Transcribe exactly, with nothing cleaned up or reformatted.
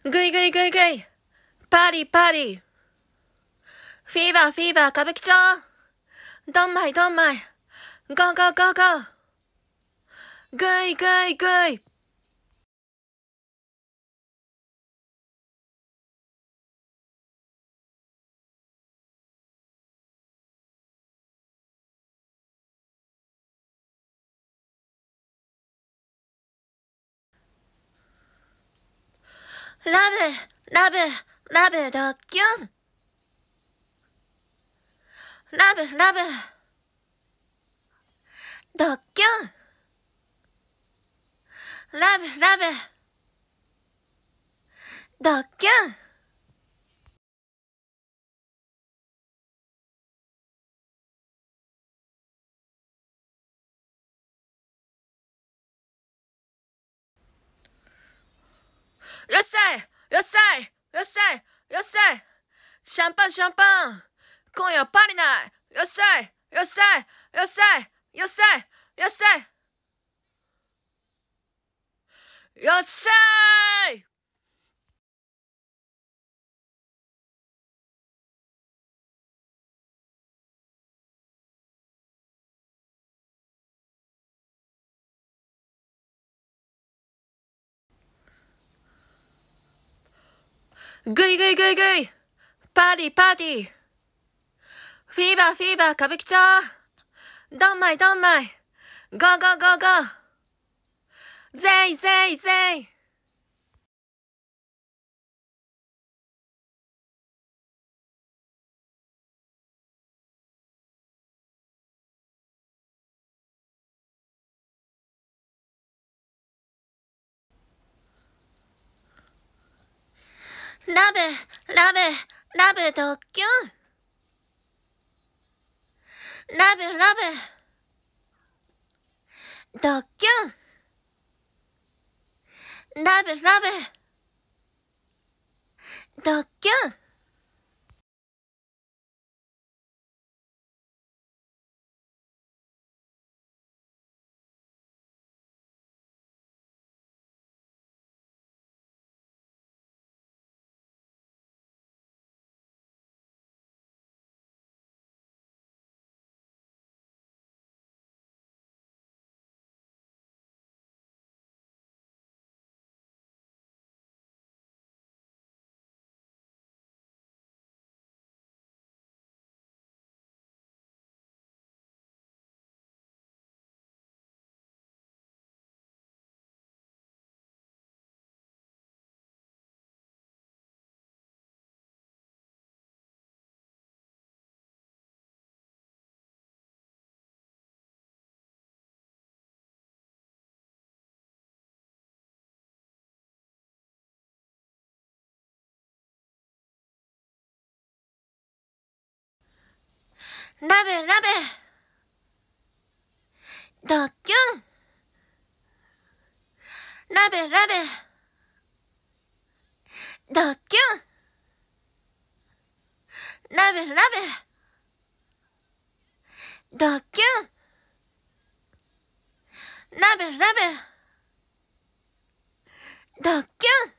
ぐいぐいぐいぐい。パーリーパーリー。フィーバーフィーバー歌舞伎町。ドンマイドンマイ。ゴーゴーゴーゴー。ぐいぐいぐい。ラブ、ラブ、ラブドッキュン。ラブ、ラブ、ドッキュン。ラブ、ラブ、ドッキュン。よっしゃいよっしゃいよっしゃいよっしゃいシャンパンシャンパン今夜パリナイよっしゃいよっしゃいよっしゃいよっしゃいよっしゃいよっしゃいぐいぐいぐいぐいパーティーパーティーフィーバーフィーバー歌舞伎町ドンマイドンマイゴーゴーゴーゴーぜいぜいぜいラブラブラブドッキュンラブラブドッキュンラブラブドッキュンラブラブドッキュンラブラブドッキュンラブラブドッキュンラブラブドッキュン